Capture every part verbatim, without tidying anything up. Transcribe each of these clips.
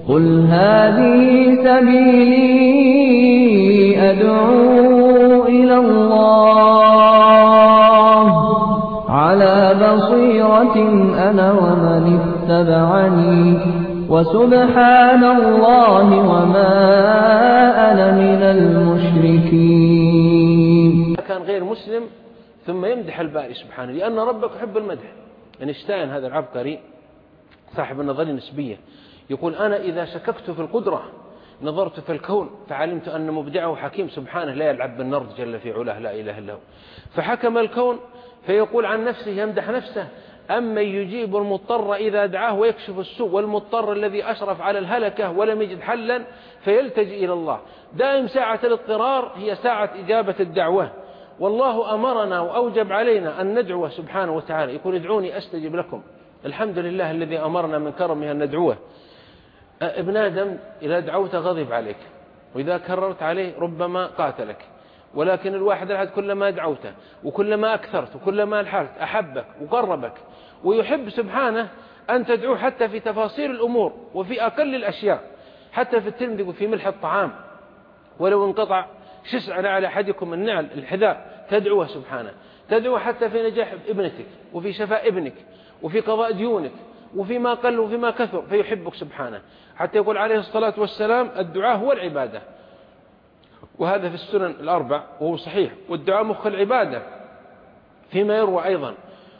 قل هذه سبيلي أدعو إلى الله على بصيرة أنا ومن اتبعني وسبحان الله وما أنا من المشركين. كان غير مسلم ثم يمدح الباري سبحانه، لأن ربك يحب المدح. أينشتاين هذا العبقري صاحب النظرية النسبية يقول: أنا إذا شككت في القدرة نظرت في الكون فعلمت أن مبدعه حكيم سبحانه لا يلعب بالنرد جل في علاه لا إله إلا هو. فحكم الكون فيقول عن نفسه يمدح نفسه: أما يجيب المضطر إذا دعاه ويكشف السوء، والمضطر الذي أشرف على الهلكة ولم يجد حلا فيلتجئ إلى الله. دائم ساعة الاضطرار هي ساعة إجابة الدعوة، والله أمرنا وأوجب علينا أن ندعوه سبحانه وتعالى. يقول: ادعوني أستجب لكم. الحمد لله الذي أمرنا من كرمه أن ندعوه. ابن آدم إذا دعوت غضب عليك، وإذا كررت عليه ربما قاتلك، ولكن الواحد الأحد كلما دعوته وكلما أكثرت وكلما الحرت أحبك وقربك، ويحب سبحانه أن تدعوه حتى في تفاصيل الأمور وفي أقل الأشياء. حتى في الترمذي في ملح الطعام: ولو انقطع شسع على أحدكم النعل الحذاء تدعوه سبحانه. تدعوه حتى في نجاح ابنتك وفي شفاء ابنك وفي قضاء ديونك وفيما قل وفيما كثر، فيحبك سبحانه. حتى يقول عليه الصلاة والسلام: الدعاء هو العبادة. وهذا في السنن الأربع وهو صحيح. والدعاء مخ العبادة فيما يروى أيضا.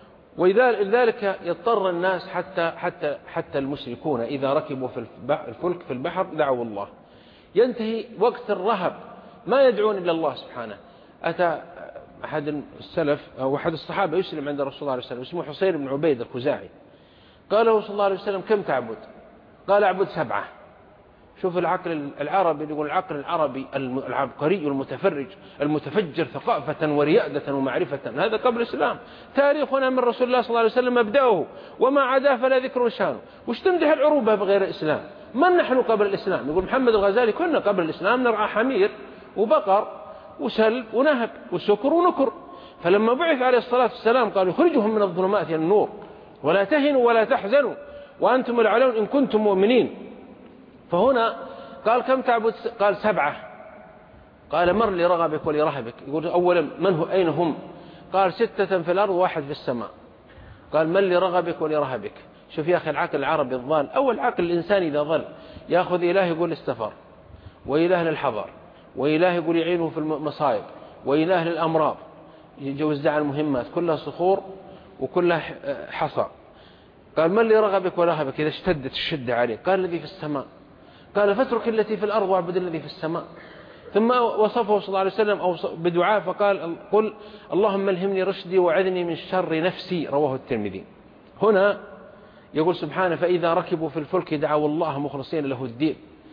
ولذلك يضطر الناس حتى حتى حتى المشركون إذا ركبوا في الفلك في البحر دعوا الله. ينتهي وقت الرهب ما يدعون إلا الله سبحانه. أتى أحد السلف أو أحد الصحابة يسلم عند رسول الله عليه وسلم اسمه حصير بن عبيد الخزاعي. قال له صلى الله عليه وسلم: كم تعبد؟ قال: أعبد سبعة. شوف العقل العربي، يقول العقل العربي العبقري المتفرج المتفجر ثقافة وريادة ومعرفة. هذا قبل الإسلام. تاريخنا من رسول الله صلى الله عليه وسلم مبدأه، وما عداه فلا ذكر شانه. وش تمدح العروبة بغير الإسلام؟ من نحن قبل الإسلام؟ يقول محمد الغزالي: كنا قبل الإسلام نرعى حمير وبقر وسلب ونهب وسكر ونكر. فلما بعث عليه الصلاة والسلام قالوا: يخرجهم من الظلمات إلى النور ولا تهنوا ولا تحزنوا وأنتم الأعلون إن كنتم مؤمنين. فهنا قال: كم تعبد؟ قال: سبعة. قال: مر لرغبك ولرهبك. يقول: أولا من هو أين هم؟ قال: ستة في الأرض واحد في السماء. قال: من لرغبك ولرهبك؟ شوف يا أخي العقل العربي الضال. أول عقل الإنسان إذا ضل يأخذ إله يقول استفار، وإله للحضر، وإله يقول يعينه في المصائب، وإله للأمراض، يوزع المهمات كلها صخور وكلها حصى. قال: من لرغبك ورهبك إذا اشتدت الشدة عليه؟ قال: الذي في السماء. قال: فاترك التي في الأرض واعبد الذي في السماء. ثم وصفه صلى الله عليه وسلم أو بدعاء فقال: قل اللهم الهمني رشدي وعذني من شر نفسي. رواه الترمذي. هنا يقول سبحانه: فإذا ركبوا في الفلك دعوا الله مخلصين له الدين.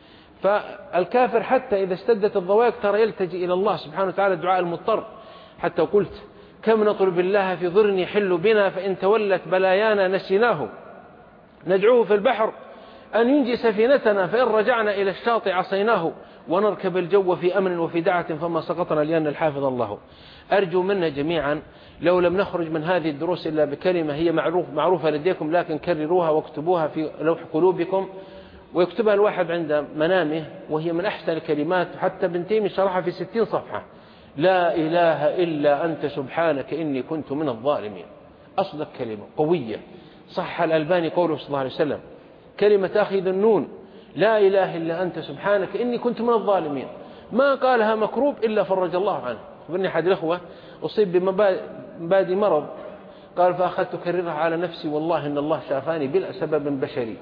فالكافر حتى إذا اشتدت الضوائق ترى يلتجئ إلى الله سبحانه وتعالى دعاء المضطر. حتى قلت: كم نطلب الله في ضر يحل بنا فإن تولت بلايانا نسيناه. ندعوه في البحر أن ينجي سفينتنا فإن رجعنا إلى الشاطئ عصيناه، ونركب الجو في أمن وفي دعة فما سقطنا لأن الحافظ الله. أرجو منا جميعا لو لم نخرج من هذه الدروس إلا بكلمة هي معروف معروفة لديكم، لكن كرروها واكتبوها في لوح قلوبكم، ويكتبها الواحد عند منامه، وهي من أحسن الكلمات. حتى ابن تيمية شرحها في ستين صفحة: لا إله إلا أنت سبحانك إني كنت من الظالمين. أصدق كلمة قوية. صح الألباني قوله صلى الله عليه وسلم كلمة أخي ذو النون: لا إله إلا أنت سبحانك إني كنت من الظالمين. ما قالها مكروب إلا فرج الله عنه. ابن أحد الأخوة أصيب بمبادئ مرض، قال: فأخذت أكررها على نفسي والله إن الله شافاني بلا سبب بشري.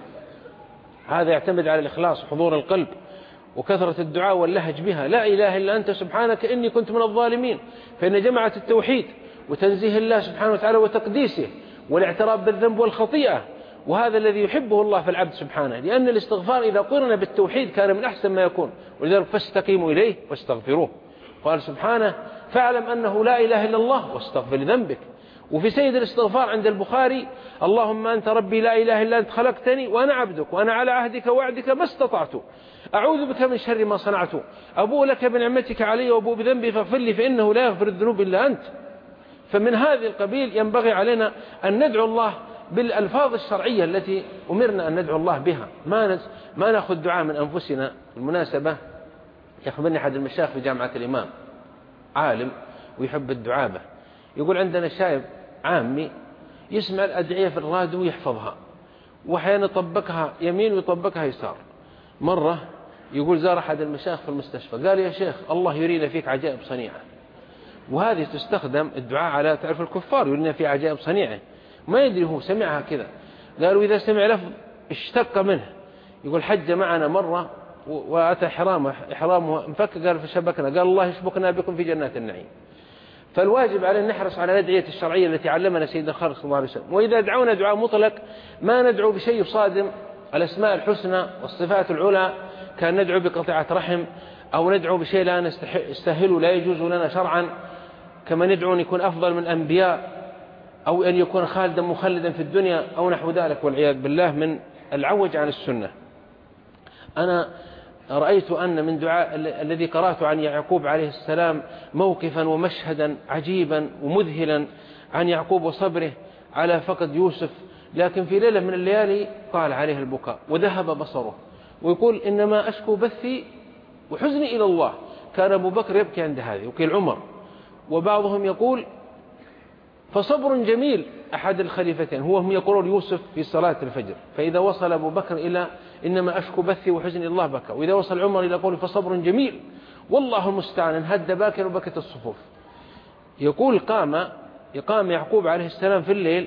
هذا يعتمد على الإخلاص وحضور القلب وكثرة الدعاء واللهج بها. لا إله إلا أنت سبحانك إني كنت من الظالمين. فإن جماعة التوحيد وتنزيه الله سبحانه وتعالى وتقديسه والاعتراف بالذنب والخطيئة، وهذا الذي يحبه الله في العبد سبحانه. لأن الاستغفار إذا قرن بالتوحيد كان من أحسن ما يكون. ولذلك فاستقيموا إليه واستغفروه. قال سبحانه: فاعلم أنه لا إله إلا الله واستغفر لذنبك. وفي سيد الاستغفار عند البخاري: اللهم أنت ربي لا إله إلا أنت خلقتني وأنا عبدك وأنا على عهدك وعدك ما استطعت أعوذ بك من شر ما صنعت أبوء لك بنعمتك علي وأبوء بذنبي فاغفر لي فإنه لا يغفر الذنوب إلا أنت. فمن هذه القبيل ينبغي علينا أن ندعو الله بالألفاظ الشرعية التي أمرنا أن ندعو الله بها. ما ما نأخذ دعاء من أنفسنا. بالمناسبة يخبرني أحد المشايخ في جامعة الإمام، عالم ويحب الدعابة، يقول عندنا شايب عامي يسمع الأدعية في الراديو ويحفظها، وأحيانا يطبقها يمين ويطبقها يسار. مرة يقول زار أحد المشايخ في المستشفى، قال يا شيخ الله يرينا فيك عجائب صنيعة. وهذه تستخدم الدعاء على تعرف الكفار يرينا في عجائب صنيعة، ما يدري هو سمعها كذا. قالوا إذا سمع لفظ اشتق منه. يقول حج معنا مرة وأتى حرامه إحرامه انفك، قال فشبكنا، قال الله يشبكنا بكم في جنات النعيم. فالواجب علينا نحرص على الأدعية الشرعية التي علمنا سيدنا الخالق صلى الله عليه وسلم. وإذا دعونا دعاء مطلق ما ندعو بشيء صادم، الأسماء الحسنى والصفات العلى، كان ندعو بقطيعة رحم أو ندعو بشيء لا نستهل لا يجوز لنا شرعا، كما ندعو أن يكون أفضل من الأنبياء أو أن يكون خالدا مخلدا في الدنيا أو نحو ذلك، والعياذ بالله من العوج عن السنة. أنا رأيت أن من دعاء الذي قرأته عن يعقوب عليه السلام موقفا ومشهدا عجيبا ومذهلا عن يعقوب وصبره على فقد يوسف، لكن في ليلة من الليالي طال عليه البكاء وذهب بصره، ويقول إنما أشكو بثي وحزني إلى الله. كان أبو بكر يبكي عند هذه وكيل عمر، وبعضهم يقول فصبر جميل أحد الخليفتين هو هم يقولون يوسف في صلاة الفجر، فإذا وصل أبو بكر إلى إنما أشكو بثي وحزني الله بكى، وإذا وصل عمر إلى قول فصبر جميل والله المستعان هد باكر وبكت الصفوف. يقول قام يقام يعقوب عليه السلام في الليل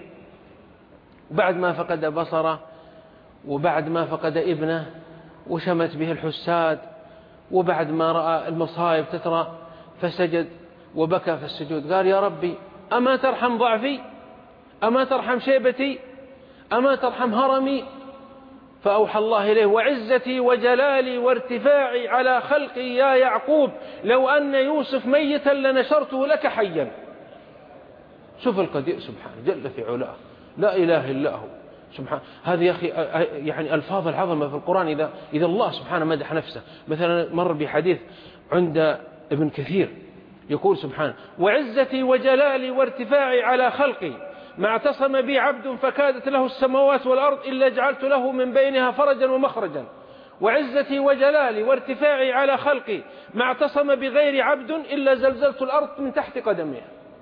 بعد ما فقد بصره وبعد ما فقد ابنه وشمت به الحساد وبعد ما رأى المصائب تترى، فسجد وبكى في السجود، قال يا ربي أما ترحم ضعفي، أما ترحم شيبتي، أما ترحم هرمي. فأوحى الله إليه وعزتي وجلالي وارتفاعي على خلقي يا يعقوب لو أن يوسف ميتا لنشرته لك حيا. شوف القدير سبحانه جل في علاه، لا إله إلا هو سبحانه. هذه يا أخي يعني ألفاظ العظمة في القرآن. إذا إذا الله سبحانه مدح نفسه، مثلا مر بحديث عند ابن كثير يقول سبحانه وعزتي وجلالي وارتفاعي على خلقي ما اعتصم بي عبد فكادت له السماوات والأرض إلا جعلت له من بينها فرجا ومخرجا. وعزتي وجلالي وارتفاعي على خلقي ما اعتصم بغير عبد إلا زلزلت الأرض من تحت قدمها.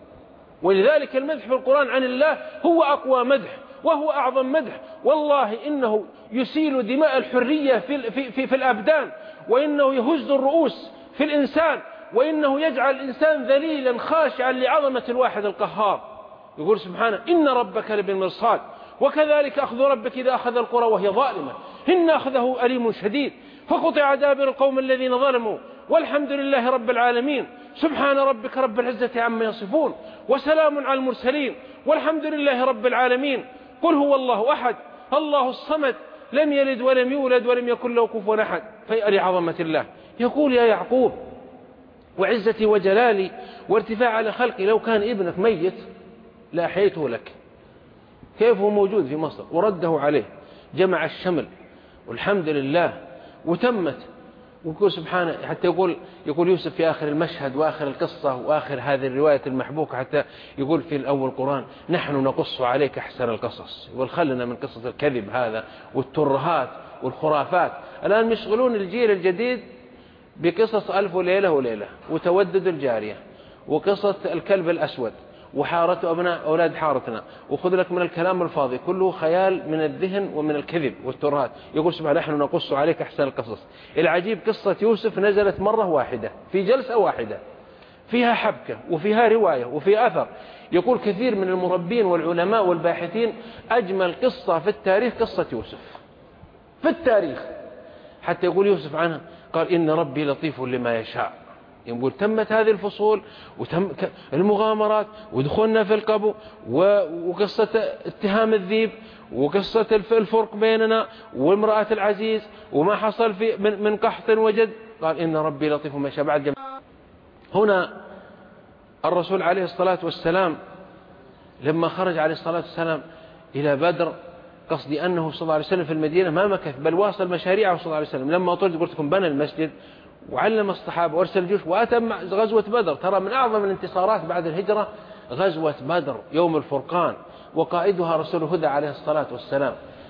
ولذلك المدح في القرآن عن الله هو أقوى مدح وهو أعظم مدح. والله إنه يسيل دماء الحرية في, في, في, في الأبدان، وإنه يهز الرؤوس في الإنسان، وإنه يجعل الإنسان ذليلا خاشعا لعظمة الواحد القهار. يقول سبحانه إن ربك لبالمرصاد وكذلك أخذ ربك إذا أخذ القرى وهي ظالمة إن أخذه أليم شديد فقطع دابر القوم الذين ظلموا والحمد لله رب العالمين سبحان ربك رب العزة عما يصفون وسلام على المرسلين والحمد لله رب العالمين. قل هو الله أحد الله الصمد لم يلد ولم يولد ولم يكن له كفوا أحد. فيأ لعظمة الله. يقول يا يعقوب وعزتي وجلالي وارتفاع على خلقي لو كان ابنك ميت لأحييته لك. كيف هو موجود في مصر ورده عليه جمع الشمل والحمد لله وتمت. ويقول سبحانه حتى يقول يقول يوسف في آخر المشهد وآخر القصة وآخر هذه الرواية المحبوكة حتى يقول في الأول القرآن نحن نقص عليك أحسن القصص. يقول خلنا من قصة الكذب هذا والترهات والخرافات. الآن يشغلون الجيل الجديد بقصص ألف وليلة وليلة وتودد الجارية وقصة الكلب الأسود وحارة أبناء أولاد حارتنا، وخذ لك من الكلام الفاضي كله خيال من الذهن ومن الكذب والترهات. يقول سبحانه نحن نقص عليك أحسن القصص. العجيب قصة يوسف نزلت مرة واحدة في جلسة واحدة فيها حبكة وفيها رواية وفي أثر. يقول كثير من المربين والعلماء والباحثين أجمل قصة في التاريخ قصة يوسف في التاريخ. حتى يقول يوسف عنها قال إن ربي لطيف لما يشاء. يقول تمت هذه الفصول وتم المغامرات ودخولنا في القبو وقصة اتهام الذيب وقصة الفرق بيننا وامرأة العزيز وما حصل في من قحط وجد. قال إن ربي لطيف ما شاء. بعد جمع. هنا الرسول عليه الصلاة والسلام لما خرج عليه الصلاة والسلام إلى بدر قصدي أنه صلى الله عليه وسلم في المدينة ما مكث بل واصل مشاريعه صلى الله عليه وسلم. لما طلت قلت لكم بنى المسجد وعلم الصحابة وارسل الجيوش وأتم غزوة بدر. ترى من أعظم الانتصارات بعد الهجرة غزوة بدر يوم الفرقان، وقائدها رسول الهدى عليه الصلاة والسلام.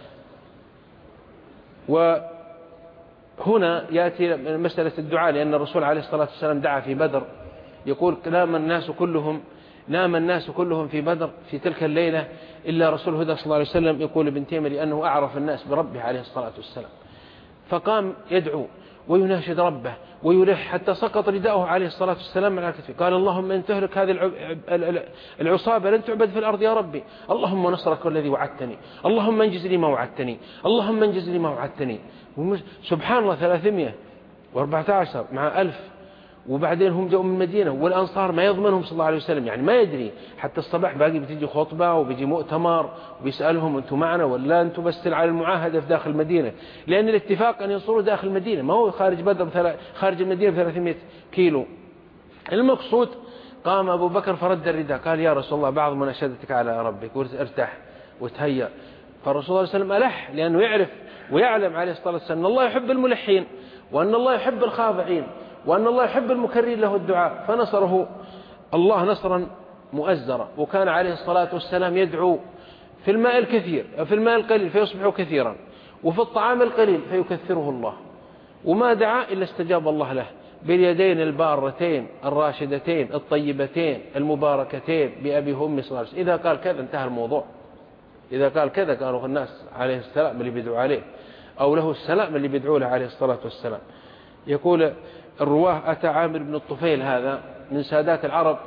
وهنا يأتي مسألة الدعاء، لأن الرسول عليه الصلاة والسلام دعا في بدر، يقول نام الناس كلهم نام الناس كلهم في بدر في تلك الليلة إلا رسول الهدى صلى الله عليه وسلم، يقول ابن تيمية لأنه أعرف الناس بربه عليه الصلاة والسلام، فقام يدعو ويناشد ربه ويلح حتى سقط رداءه عليه الصلاة والسلام على كتفه، قال اللهم إن تهلك هذه العصابة لن تعبد في الأرض يا ربي، اللهم نصرك الذي وعدتني، اللهم انجز لي ما وعدتني، اللهم انجز لي ما وعدتني. سبحان الله، ثلاثمائة وأربعة عشر مع ألف، وبعدين هم جاءوا من المدينة والأنصار ما يضمنهم صلى الله عليه وسلم، يعني ما يدري حتى الصباح باقي بتيجي خطبة وبيجي مؤتمر وبيسألهم أنتم معنا ولا أنتم بس على المعاهدة في داخل المدينة، لأن الاتفاق أن ينصروا داخل المدينة، ما هو خارج بدر خارج المدينة بثلاثمائة كيلو. المقصود قام أبو بكر فرد الرداء، قال يا رسول الله بعض مناشدتك على ربك، ارتاح وتهيأ. فالرسول صلى الله عليه وسلم ألح، لأنه يعرف ويعلم عليه الصلاة والسلام أن الله يحب الملحين، وأن الله يحب الخاضعين، وأن الله يحب المكررين له الدعاء، فنصره الله نصرا مؤزرا. وكان عليه الصلاة والسلام يدعو في الماء الكثير في الماء القليل فيصبح كثيرا، وفي الطعام القليل فيكثره الله، وما دعا إلا استجاب الله له باليدين البارتين الراشدتين الطيبتين المباركتين بأبي هم صلى الله عليه وسلم. إذا قال كذا انتهى الموضوع، إذا قال كذا قالوا الناس عليه السلام اللي بيدعو عليه، أو له السلام اللي بيدعو له عليه الصلاة والسلام. يقول الرواه أتى عامر بن الطفيل، هذا من سادات العرب،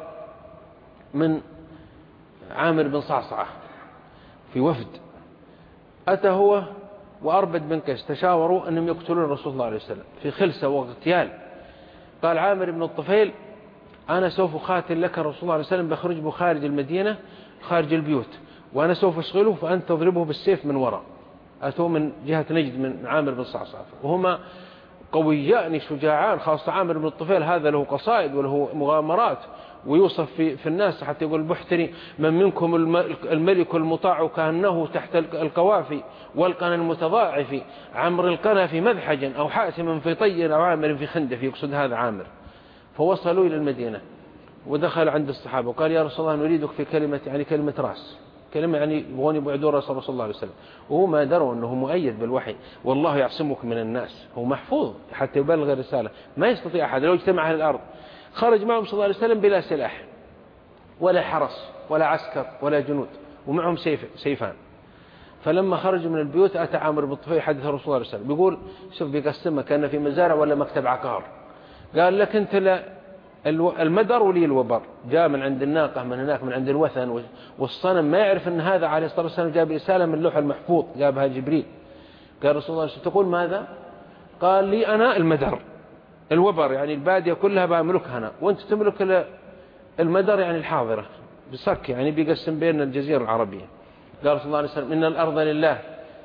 من عامر بن صعصعة في وفد، أتى هو وأربد بن قيس تشاوروا أنهم يقتلون الرسول صلى الله عليه وسلم في خلسة واغتيال. قال عامر بن الطفيل أنا سوف أقاتل لك الرسول صلى الله عليه وسلم، بخرج بخارج المدينة خارج البيوت، وأنا سوف أشغله فأنت تضربه بالسيف من وراء. أتوا من جهة نجد من عامر بن صعصعة، وهما قويان شجاعان، خاصة عامر بن الطفيل هذا له قصائد وله مغامرات، ويوصف في, في الناس حتى يقول البحتري من منكم الملك المطاع كأنه تحت القوافي والقنا المتضاعف، عمر القنا في مذحج أو حاتم في طي أو عامر في خندف، يقصد هذا عامر. فوصلوا إلى المدينة ودخل عند الصحابة وقال يا رسول الله نريدك في كلمة، يعني كلمة رأس، كلمة يعني يبغون يبعدون رسول الله صلى الله عليه وسلم، وهو ما دروا أنه مؤيد بالوحي، والله يعصمك من الناس، هو محفوظ حتى يبلغ الرسالة، ما يستطيع أحد لو اجتمع أهل الأرض. خرج معهم صلى الله عليه وسلم بلا سلاح ولا حرس ولا عسكر ولا جنود، ومعهم سيف سيفان. فلما خرجوا من البيوت أتى عامر بن الطفيل حدث الرسول صلى الله عليه وسلم، بيقول شوف بيقسمها كان في مزارع ولا مكتب عقار، قال لك أنت لا المدر ولي الوبر، جاء من عند الناقة من هناك من عند الوثن والصنم، ما يعرف أن هذا عليه الصلاة والسلام جاب رسالة من اللوح المحفوظ جابها جبريل. قال رسول الله تقول ماذا؟ قال لي أنا المدر، الوبر يعني البادية كلها بأملكها أنا، وأنت تملك المدر يعني الحاضرة بصك، يعني بيقسم بين الجزيرة العربية. قال رسول الله عليه وسلم إن الأرض لله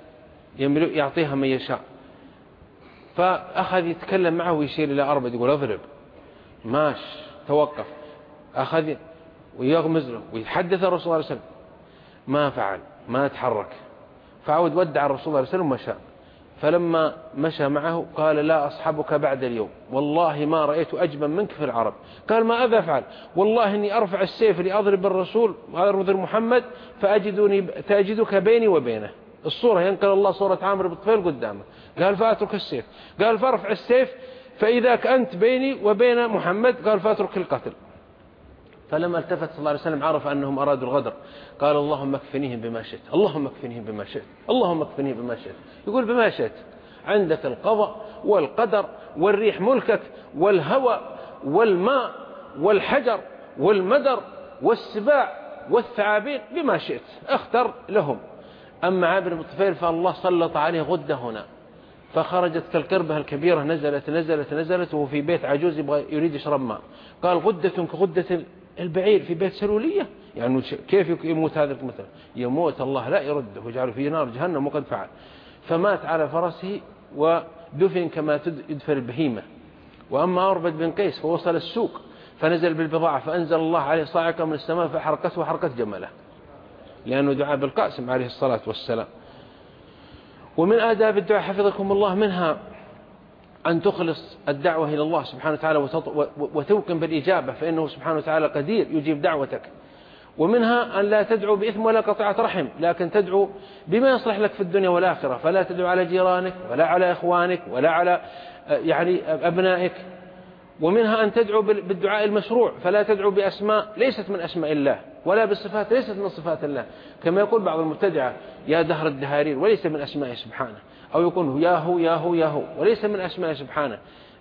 يعطيها من يشاء. فأخذ يتكلم معه ويشير إلى أربد يقول اضرب، ماش توقف، أخذ ويغمز له ويتحدث الرسول صلى الله عليه وسلم، ما فعل ما تحرك، فعود ودع الرسول صلى الله عليه وسلم ومشى. فلما مشى معه قال لا أصحبك بعد اليوم، والله ما رأيت أجمل منك في العرب. قال ما أذا أفعل؟ والله إني أرفع السيف لأضرب الرسول وأضرب محمد فأجدني تأجدك بيني وبينه. الصورة ينقل الله صورة عامر بن الطفيل قدامه، قال فأترك السيف، قال فارفع السيف فإذا أنت بيني وبين محمد، قال فأترك القتل. فلما التفت صلى الله عليه وسلم عرف أنهم أرادوا الغدر، قال اللهم اكفنيهم بما شئت، اللهم اكفنيهم بما شئت، اللهم اكفنيهم بما شئت. يقول بما شئت، عندك القضاء والقدر والريح ملكك والهواء والماء والحجر والمدر والسباع والثعابين، بما شئت اختر لهم. أما عامر بن الطفيل فالله سلط عليه غدة هنا، فخرجت كالكربة الكبيرة، نزلت نزلت نزلت وهو في بيت عجوز يبغى يريد يشرب ماء، قال غدة كغدة البعير في بيت سلولية، يعني كيف يموت هذا مثلا؟ يموت الله لا يرده ويجعله في نار جهنم وقد فعل. فمات على فرسه ودفن كما يدفن البهيمة. وأما أربد بن قيس فوصل السوق فنزل بالبضاعة فأنزل الله عليه صاعقة من السماء فحرقته وحرقت جمله، لأنه دعا بالقاسم عليه الصلاة والسلام. ومن آداب الدعاء حفظكم الله منها أن تخلص الدعوة إلى الله سبحانه وتعالى وتوقن بالإجابة، فإنه سبحانه وتعالى قدير يجيب دعوتك. ومنها أن لا تدعو بإثم ولا قطيعة رحم، لكن تدعو بما يصلح لك في الدنيا والآخرة، فلا تدعو على جيرانك ولا على إخوانك ولا على يعني أبنائك. ومنها أن تدعو بالدعاء المشروع، فلا تدعو بأسماء ليست من أسماء الله ولا بالصفات ليست من صفات الله، كما يقول بعض المبتدعة يا دهر الدهارير وليس من أسمائه سبحانه، أو يقول يا هو يا هو يا هو وليس من أسمائه سبحانه.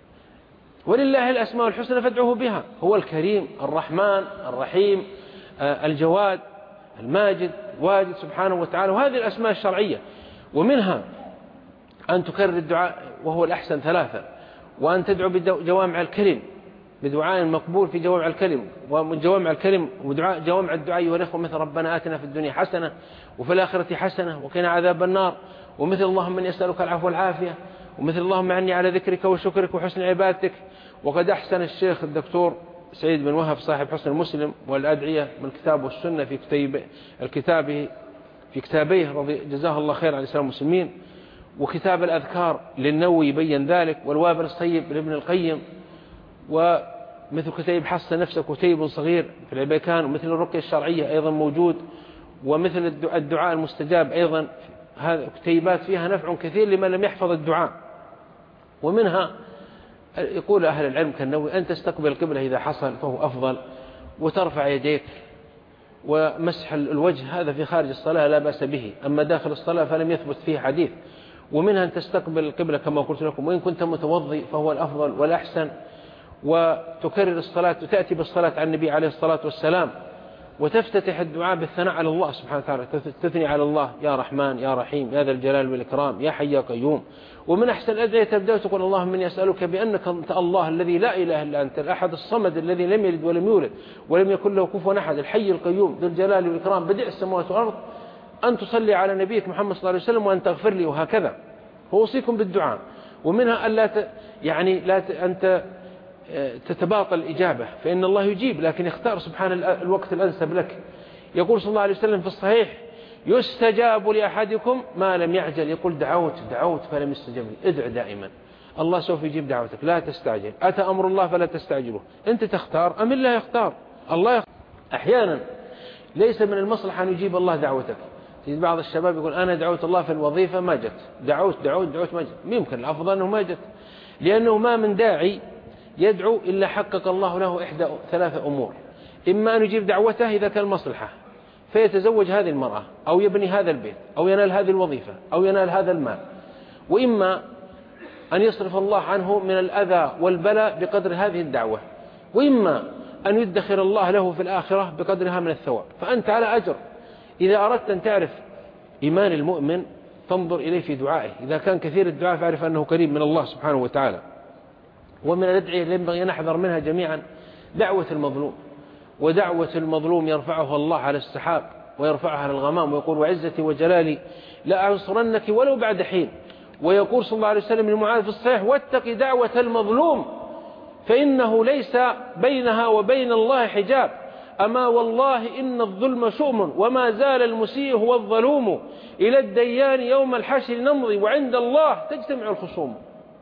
ولله الأسماء الحسنى فادعوه بها، هو الكريم الرحمن الرحيم الجواد الماجد الواجد سبحانه وتعالى، وهذه الأسماء الشرعية. ومنها أن تكرر الدعاء وهو الأحسن ثلاثة، وأن تدعو بجوامع الكلم بدعاء مقبول في جوامع الكلم، ومن جوامع الكلم ودعاء جوامع الدعاء والإخوة مثل ربنا آتنا في الدنيا حسنة وفي الآخرة حسنة وقنا عذاب النار، ومثل اللهم إني أسألك العفو والعافية، ومثل اللهم أعني على ذكرك وشكرك وحسن عبادتك. وقد أحسن الشيخ الدكتور سعيد بن وهب صاحب حسن المسلم والأدعية من الكتاب والسنة في كتاب الكتابه في كتابيه رضي جزاه الله خير عن الإسلام والمسلمين، وكتاب الأذكار للنووي يبين ذلك، والوابل الصيب لابن القيم، ومثل كتيب حصن نفسه كتيب صغير في العبيكان، ومثل الرقية الشرعية أيضا موجود، ومثل الدعاء المستجاب أيضا، هذه كتيبات فيها نفع كثير لمن لم يحفظ الدعاء. ومنها يقول أهل العلم كالنووي أن تستقبل القبلة إذا حصل فهو أفضل، وترفع يديك، ومسح الوجه هذا في خارج الصلاة لا بأس به، أما داخل الصلاة فلم يثبت فيه حديث. ومنها أن تستقبل القبلة كما قلت لكم، وإن كنت متوضي فهو الأفضل والأحسن، وتكرر الصلاة وتأتي بالصلاة على النبي عليه الصلاة والسلام، وتفتتح الدعاء بالثناء على الله سبحانه وتعالى، تثني على الله يا رحمن يا رحيم يا ذا الجلال والإكرام يا حي يا قيوم. ومن أحسن الأدعية تبدأ تقول اللهم إني أسألك بأنك أنت الله الذي لا إله إلا أنت، الأحد الصمد الذي لم يلد ولم يولد ولم يكن له كفوا أحد، الحي القيوم ذو الجلال والإكرام بديع السماوات والأرض، أن تصلي على نبيك محمد صلى الله عليه وسلم وأن تغفر لي، وهكذا. فأوصيكم بالدعاء. ومنها أن لا ت... يعني لا ت... أنت تتباطل الإجابة، فإن الله يجيب لكن يختار سبحان الوقت الأنسب لك. يقول صلى الله عليه وسلم في الصحيح يستجاب لأحدكم ما لم يعجل، يقول دعوت دعوت فلم يستجب لي، ادع دائما الله سوف يجيب دعوتك، لا تستعجل، أتى أمر الله فلا تستعجله، أنت تختار أم الله يختار؟ الله يختار. أحيانا ليس من المصلحة أن يجيب الله دعوتك. تجد بعض الشباب يقول أنا دعوت الله في الوظيفة ما جت، دعوت دعوت دعوت ما جت، ممكن الأفضل أنه ما جت، لأنه ما من داعي يدعو إلا حقق الله له إحدى ثلاثة أمور: إما أن يجيب دعوته إذا كان مصلحة فيتزوج هذه المرأة، أو يبني هذا البيت، أو ينال هذه الوظيفة، أو ينال هذا المال، وإما أن يصرف الله عنه من الأذى والبلاء بقدر هذه الدعوة، وإما أن يدخر الله له في الآخرة بقدرها من الثواب. فأنت على أجر. إذا أردت أن تعرف إيمان المؤمن فانظر إليه في دعائه، إذا كان كثير الدعاء فاعرف أنه قريب من الله سبحانه وتعالى. ومن الأدعية اللي ينبغي أن نحذر منها جميعا دعوة المظلوم، ودعوة المظلوم يرفعها الله على السحاب ويرفعها على الغمام، ويقول وعزتي وجلالي لا أنصرنك ولو بعد حين. ويقول صلى الله عليه وسلم لمعاذ في الصحيح واتق دعوة المظلوم فإنه ليس بينها وبين الله حجاب، أما والله إن الظلم شؤم وما زال المسيء هو الظلوم، إلى الديان يوم الحشر نمضي وعند الله تجتمع الخصوم.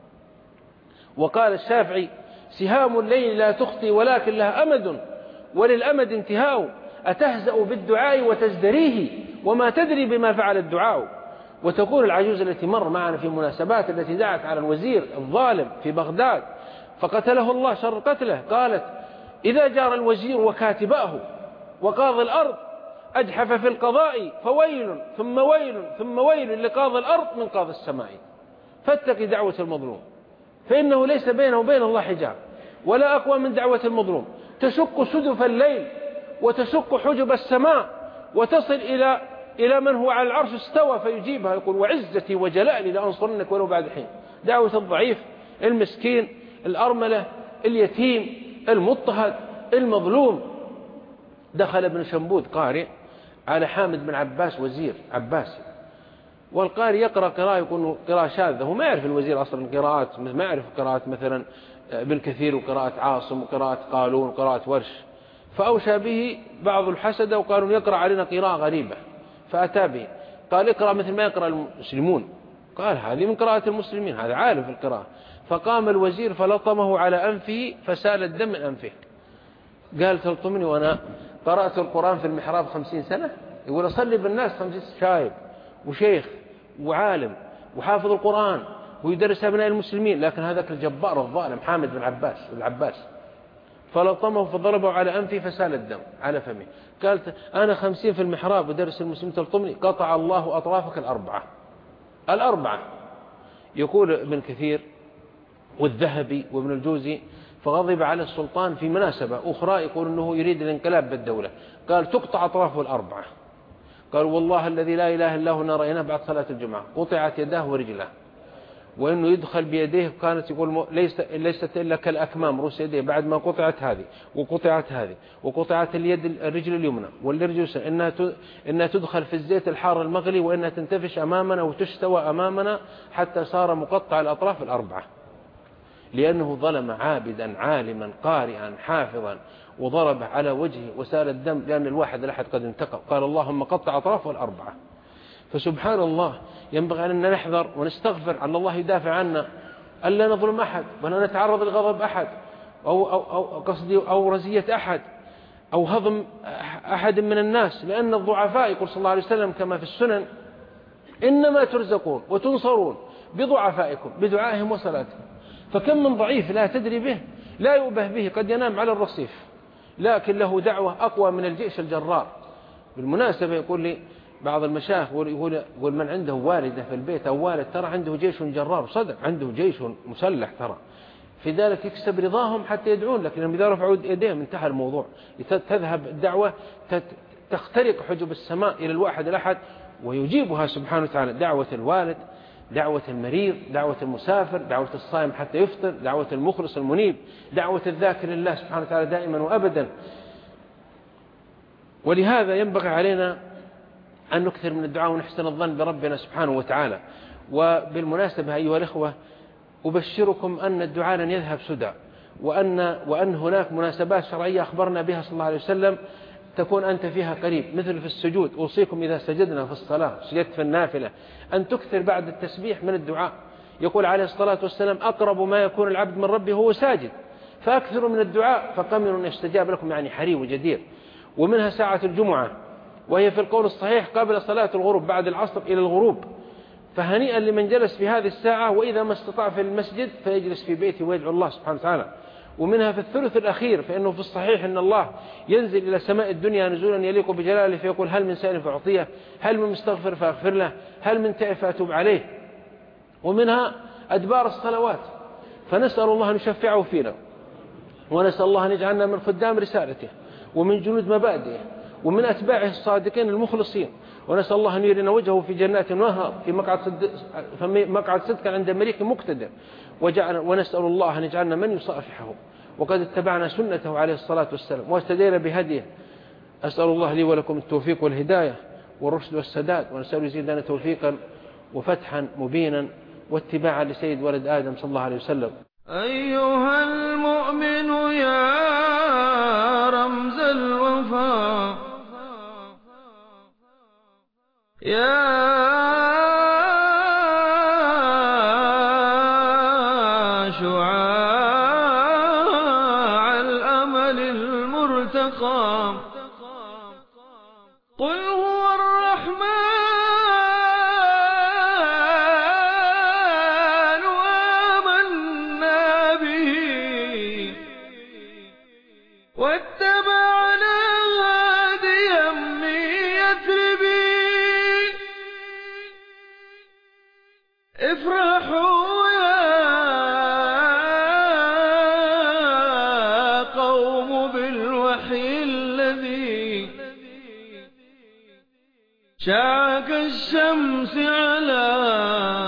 وقال الشافعي سهام الليل لا تخطي ولكن لها أمد وللأمد انتهاء، أتهزأ بالدعاء وتزدريه وما تدري بما فعل الدعاء. وتقول العجوز التي مر معنا في مناسبات التي دعت على الوزير الظالم في بغداد فقتله الله شر قتله، قالت إذا جار الوزير وكاتباه وقاضي الأرض أجحف في القضاء فويل ثم ويل ثم ويل لقاضي الأرض من قاضي السماء. فاتق دعوة المظلوم فإنه ليس بينه وبين الله حجاب، ولا أقوى من دعوة المظلوم، تشق سدف الليل وتشق حجب السماء وتصل إلى إلى من هو على العرش استوى فيجيبها، يقول وعزتي وجلالي لأنصرنك ولو بعد حين. دعوة الضعيف المسكين الأرملة اليتيم المضطهد المظلوم. دخل ابن شنبوذ قارئ على حامد بن عباس وزير عباسي، والقارئ يقرأ قراءة يكون قراءة شاذة، هو ما يعرف الوزير أصلا قراءات، ما يعرف قراءة مثلا ابن كثير وقراءة عاصم وقراءة قالون وقراءة ورش، فأوشى به بعض الحسد وقالوا يقرأ علينا قراءة غريبة، فأتى به قال اقرأ مثل ما يقرأ المسلمون، قال هذه من قراءة المسلمين، هذا عالم في القراءة. فقام الوزير فلطمه على أنفه فسال الدم من أنفه، قال تلطمني وأنا قرأت القرآن في المحراب خمسين سنة؟ يقول أصلي بالناس خمسين شايب وشيخ وعالم وحافظ القرآن ويدرس أبناء المسلمين، لكن هذاك الجبار الظالم حامد بن عباس العباس فلطمه فضربه على أنفه فسال الدم على فمه. قالت أنا خمسين في المحراب ودرس المسلمين تلطمني، قطع الله أطرافك الأربعة الأربعة. يقول ابن كثير والذهبي وابن الجوزي فغضب على السلطان في مناسبة أخرى يقول أنه يريد الانقلاب بالدولة، قال تقطع أطرافه الأربعة. قال والله الذي لا إله إلا هو رأيناه بعد صلاة الجمعة قطعت يداه ورجله، وإنه يدخل بيديه كانت يقول ليست ليست إلا كالأكمام رؤوس يديه بعد ما قطعت هذه وقطعت هذه وقطعت اليد الرجل اليمنى والرجل اليسرى، إنها إنها تدخل في الزيت الحار المغلي وإنها تنتفش أمامنا وتستوى أمامنا حتى صار مقطع الأطراف الأربعة، لأنه ظلم عابدا عالما قارئا حافظا وضربه على وجهه وسال الدم لأن الواحد الأحد قد انتقم. قال اللهم قطع أطرافه الأربعة. فسبحان الله ينبغي أن نحذر ونستغفر أن الله يدافع عنا، ألا نظلم أحد ولا نتعرض لغضب أحد أو, أو, أو قصدي أو رزية أحد أو هضم أحد من الناس، لأن الضعفاء يقول صلى الله عليه وسلم كما في السنن إنما ترزقون وتنصرون بضعفائكم بدعائهم وصلاتهم. فكم من ضعيف لا تدري به لا يؤبه به قد ينام على الرصيف لكن له دعوة أقوى من الجيش الجرار. بالمناسبة يقول لي بعض المشايخ يقول, يقول من عنده والدة في البيت أو والد ترى عنده جيش جرار، صدق عنده جيش مسلح ترى، في ذلك يكسب رضاهم حتى يدعون لك، لأنهم إذا رفعوا يديهم انتهى الموضوع. تذهب الدعوة تخترق حجب السماء إلى الواحد الأحد ويجيبها سبحانه وتعالى، دعوة الوالد، دعوة المريض، دعوة المسافر، دعوة الصائم حتى يفطر، دعوة المخلص المنيب، دعوة الذاكر لله سبحانه وتعالى دائما وأبدا. ولهذا ينبغي علينا أن نكثر من الدعاء ونحسن الظن بربنا سبحانه وتعالى. وبالمناسبة أيها الإخوة أبشركم أن الدعاء لن يذهب سدى، وأن, وأن هناك مناسبات شرعية أخبرنا بها صلى الله عليه وسلم تكون أنت فيها قريب، مثل في السجود أوصيكم إذا سجدنا في الصلاة سجدت في النافلة أن تكثر بعد التسبيح من الدعاء. يقول عليه الصلاة والسلام أقرب ما يكون العبد من ربه هو ساجد، فأكثروا من الدعاء فقمن أن يستجاب لكم، يعني حري وجدير. ومنها ساعة الجمعة وهي في القول الصحيح قبل صلاة الغروب بعد العصر إلى الغروب، فهنيئا لمن جلس في هذه الساعة، وإذا ما استطاع في المسجد فيجلس في بيته ويدعو الله سبحانه وتعالى. ومنها في الثلث الأخير، فإنه في الصحيح أن الله ينزل إلى سماء الدنيا نزولا يليق بجلاله فيقول هل من سائل فأعطيه، هل من مستغفر فأغفر له، هل من تائب فأتوب عليه. ومنها أدبار الصلوات، فنسأل الله أن يشفعه فينا، ونسأل الله أن يجعلنا من خدام رسالته ومن جنود مبادئه ومن أتباعه الصادقين المخلصين، ونسأل الله أن يرنا وجهه في جنات ونهر في مقعد صدق, في مقعد صدق عند مليك مقتدر، وجعل ونسأل الله أن يجعلنا من يصافحه وقد اتبعنا سنته عليه الصلاة والسلام واستدينا بهديه. أسأل الله لي ولكم التوفيق والهداية والرشد والسداد، ونسأل يزيدنا توفيقا وفتحا مبينا واتباعا لسيد ولد آدم صلى الله عليه وسلم. أيها المؤمن يا رمز الوفاء، يا شعاع الأمل المرتقى، قل هو الرحمن وآمنا به واتبعنا هاديا من يثربي، افرحوا يا قوم بالوحي الذي شاع كالشمس على